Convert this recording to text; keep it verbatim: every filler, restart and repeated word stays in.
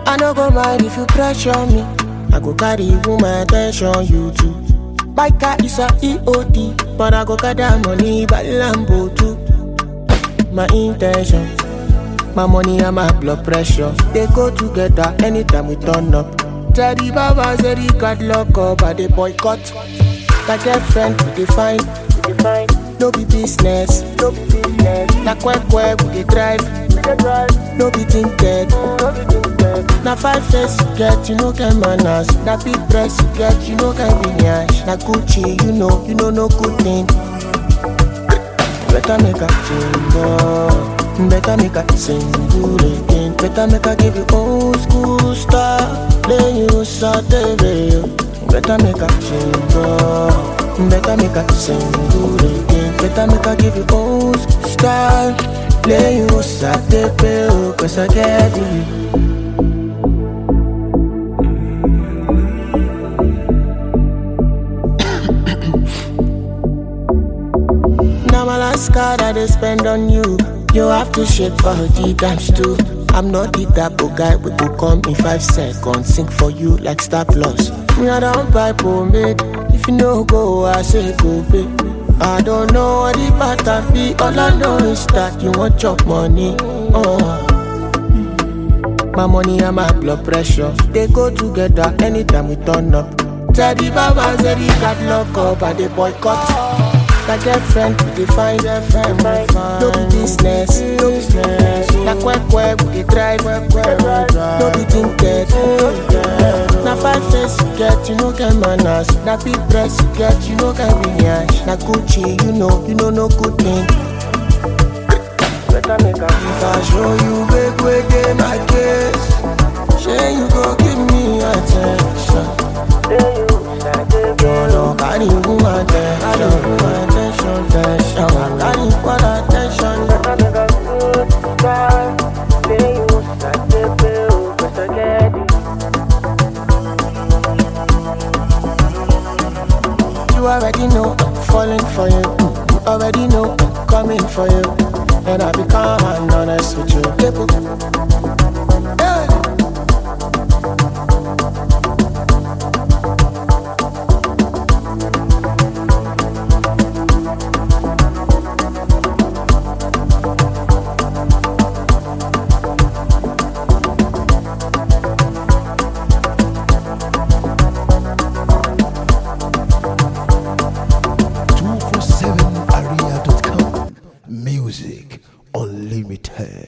I no go mind if you pressure me. I go carry woman attention, you too. My car is a E O D, but I go gather money by Lambo too. My intention, my money and my blood pressure, they go together anytime we turn up. Teddy Baba said he got locked up, but they boycott. My girlfriend, we define, we define. No be business, no be business. Na quack quack, we dey drive, we dey drive. No be tinted, no be tinted. Na five face you get, you know get manners. Na big dress you get, you know get vinyash. Na Gucci, you know, you know no good thing. Better make a change, oh. Better make a single again. Better make a give you old school style. Then you start the video. Better make a change, oh. Better make a single again. Better make a give you old school style. Then you start the video. Cause I get you. Now my last card that they spend on you. You have to shake body times two. I'm not the type of guy we go come in five seconds. Sing for you like Star Plus. Me I don't buy pomade. If you no go, I say go pay. I don't know what the pattern be. All I know is that you want chop money. Oh. My money and my blood pressure, they go together anytime we turn up. Teddy Baba said he got locked up and they boycott. My girlfriend, we define, girlfriend, we define. No be business, no business. Na quack quack, we dey drive, no be tinted. Na five face you get, you know get manners. Na big dress you get, you know get vinyash. Na Gucci, you know, you know no good thing. Better make a if I show you big way dey my case. Say you go give me attention. Jolo carry woman attention, attention, attention. Carry for attention. Better make a good time. Say you start the bill, cause I get it. You already know I'm falling for you. You already know I'm coming for you. And I become honest with you. Yeah. two four seven area dot com Music Unlimited.